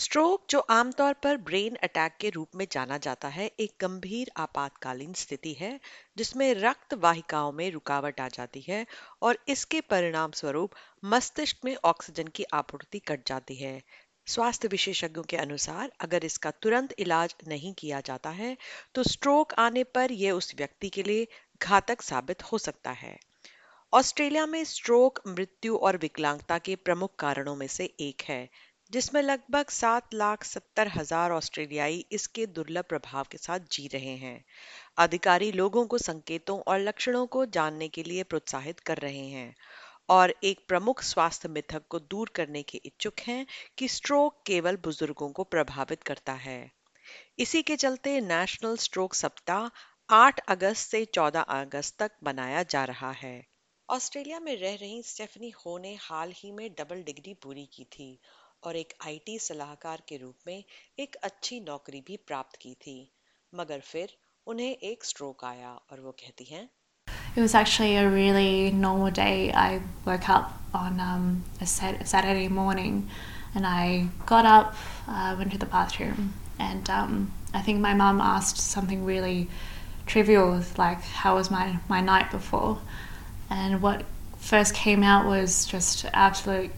Stroke, जो आमतौर पर ब्रेन अटैक के रूप में जाना जाता है, एक गंभीर आपातकालीन स्थिति है जिसमें रक्त वाहिकाओं में रुकावट आ जाती है और इसके परिणाम स्वरूप मस्तिष्क में ऑक्सीजन की आपूर्ति कट जाती है। स्वास्थ्य विशेषज्ञों के अनुसार अगर इसका तुरंत इलाज नहीं किया जाता है तो स्ट्रोक आने पर यह उस व्यक्ति के लिए घातक साबित हो सकता है। ऑस्ट्रेलिया में स्ट्रोक मृत्यु और विकलांगता के प्रमुख कारणों में से एक है, जिसमें लगभग 7,70,000 ऑस्ट्रेलियाई इसके दुर्लभ प्रभाव के साथ जी रहे हैं। अधिकारी लोगों को संकेतों और लक्षणों को जानने के लिए प्रोत्साहित कर रहे हैं और एक प्रमुख स्वास्थ्य मिथक को दूर करने के इच्छुक हैं कि स्ट्रोक केवल बुजुर्गों को प्रभावित करता है। इसी के चलते नेशनल स्ट्रोक सप्ताह 8 अगस्त से 14 अगस्त तक मनाया जा रहा है। ऑस्ट्रेलिया में रह रही स्टेफनी हो ने हाल ही में डबल डिग्री पूरी की थी और एक आईटी सलाहकार के रूप में एक अच्छी नौकरी भी प्राप्त की थी, मगर फिर उन्हें एक स्ट्रोक आया और वो कहती हैं, It was actually a really normal day. I woke up on a Saturday morning and I got up, went to the bathroom, and I think my mum asked something really trivial, like, how was my night before? And what first came out was just absolute,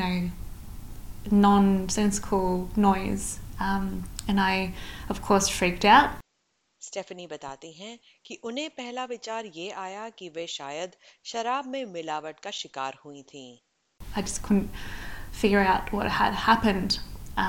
nonsensical noise. And I, of course, freaked out. Stephanie बताती हैं कि उन्हें पहला विचार ये आया कि वे शायद शराब में मिलावट का शिकार हुई थीं। I just couldn't figure out what had happened.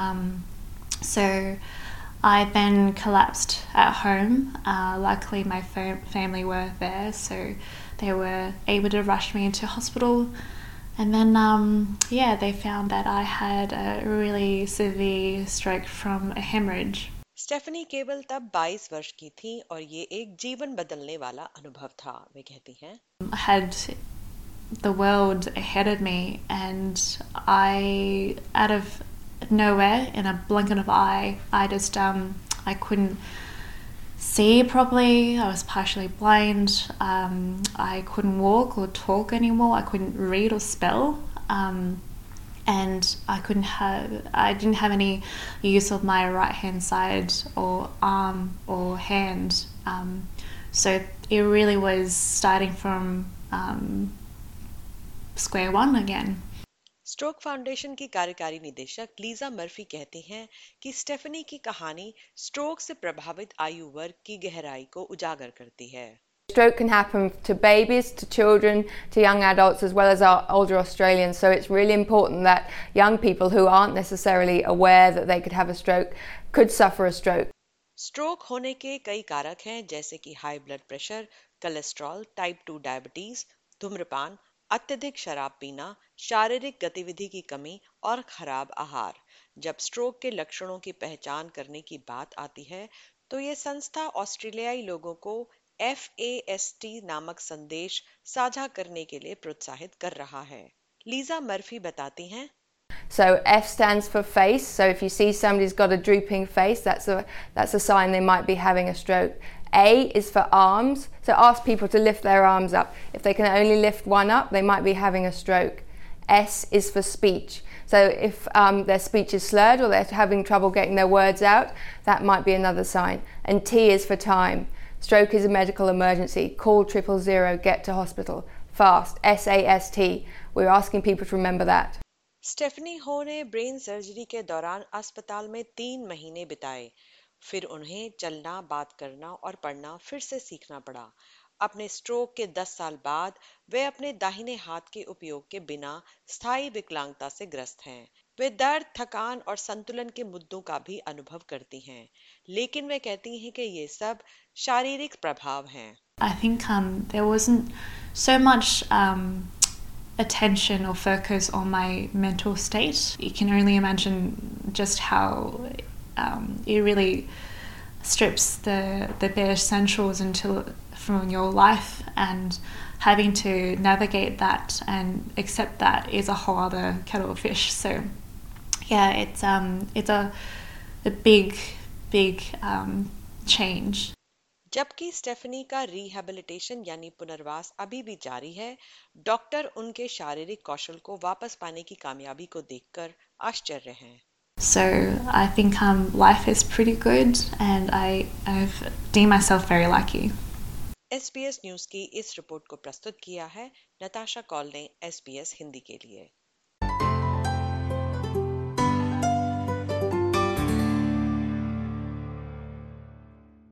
So I then collapsed at home. Luckily, my family were there, so they were able to rush me into hospital. And then, they found that I had a really severe stroke from a hemorrhage. Stephanie केवल तब 22 वर्ष की थी और ये एक जीवन बदलने वाला अनुभव था। वे कहती हैं, I had the world ahead of me, and I, out of nowhere, in a blink of an eye, I couldn't see properly. I was partially blind. I couldn't walk or talk anymore. I couldn't read or spell. And I didn't have any use of my right hand side or arm or hand. So it really was starting from square one again. Stroke foundation की कार्यकारी निदेशक Lisa Murphy कहती हैं कि Stephanie की कहानी stroke से प्रभावित आयु वर्ग की गहराई को उजागर करती है। Stroke can happen to babies, to children, to young adults, as well as our older Australians. So it's really important that young people who aren't necessarily aware that they could have a stroke could suffer a stroke. Stroke होने के कई कारक हैं, जैसे कि high blood pressure, cholesterol, type 2 diabetes, धूम्रपान, अत्यधिक शराब पीना, शारीरिक गतिविधि की कमी और खराब आहार। जब स्ट्रोक के लक्षणों की पहचान करने की बात आती है तो ये संस्था ऑस्ट्रेलियाई लोगों को FAST नामक संदेश साझा करने के लिए प्रोत्साहित कर रहा है। लीजा मर्फी बताती हैं, So F stands for face. So if you see somebody's got a drooping face, that's a sign they might be having a stroke. A is for arms. So ask people to lift their arms up. If they can only lift one up, they might be having a stroke. S is for speech. So if their speech is slurred or they're having trouble getting their words out, that might be another sign. And T is for time. Stroke is a medical emergency. Call 000, get to hospital. Fast, SAST. We're asking people to remember that. Stephanie Ho ने brain surgery के दौरान अस्पताल में 3 महीने बिताए। फिर उन्हें चलना, बात करना और पढ़ना फिर से सीखना पड़ा। अपने स्ट्रोक के 10 साल बाद वे अपने दाहिने हाथ के उपयोग के बिना स्थायी विकलांगता से ग्रस्त हैं। वे दर्द, थकान और संतुलन के मुद्दों का भी अनुभव करती हैं, लेकिन वे कहती हैं कि ये सब शारीरिक प्रभाव हैं। I think there wasn't so much attention or focus on my mental state. You can only imagine just how it really strips the bare essentials from your life, and having to navigate that and accept that is a whole other kettle of fish. So yeah, it's a big change. जबकि Stephanie का rehabilitation यानी पुनर्वास अभी भी जारी है, doctor उनके शारीरिक कौशल को वापस पाने की कामयाबी को देखकर आश्चर्य हैं। So I think life is pretty good, and I've deemed myself very lucky. SBS news की इस रिपोर्ट को प्रस्तुत किया है नताशा कॉल ने SBS हिंदी के लिए।